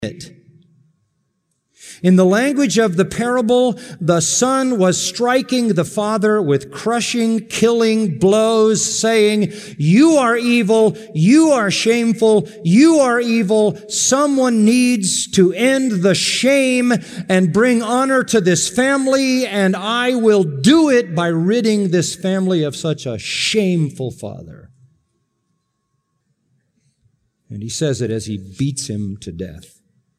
it. In the language of the parable, the son was striking the father with crushing, killing blows, saying, "You are evil, you are shameful, you are evil. Someone needs to end the shame and bring honor to this family, and I will do it by ridding this family of such a shameful father." And he says it as he beats him to death.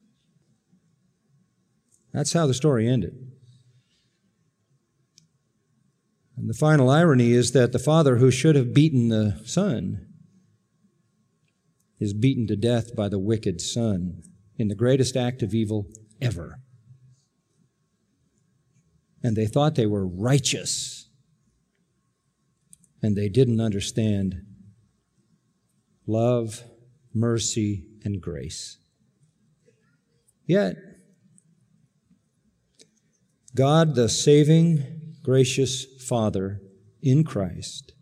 That's how the story ended. And the final irony is that the father who should have beaten the son is beaten to death by the wicked son in the greatest act of evil ever. And they thought they were righteous, and they didn't understand love, mercy, and grace. Yet, God, the saving, gracious Father in Christ,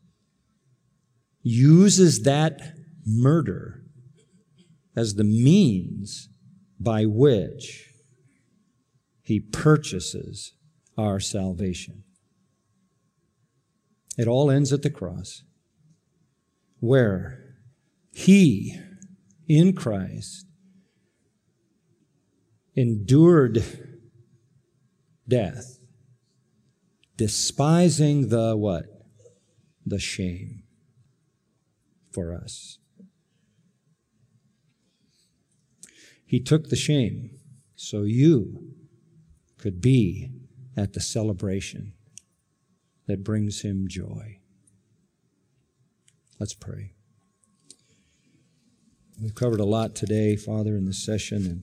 uses that murder as the means by which He purchases our salvation. It all ends at the cross, where He, in Christ, endured death, despising the what? The shame for us. He took the shame so you could be at the celebration that brings Him joy. Let's pray. We've covered a lot today, Father, in this session, and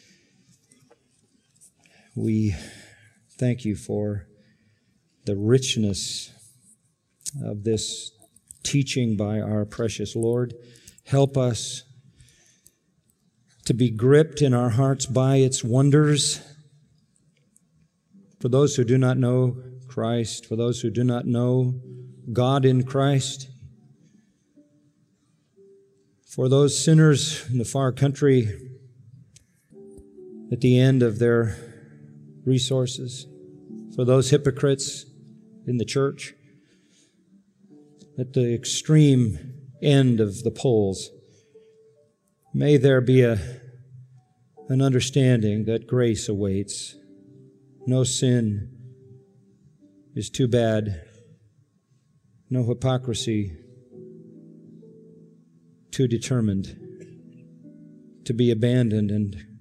we thank You for the richness of this teaching by our precious Lord. Help us to be gripped in our hearts by its wonders. For those who do not know Christ, for those who do not know God in Christ, for those sinners in the far country at the end of their resources, for those hypocrites in the church at the extreme end of the poles, may there be an understanding that grace awaits. No sin is too bad. No hypocrisy too determined to be abandoned, and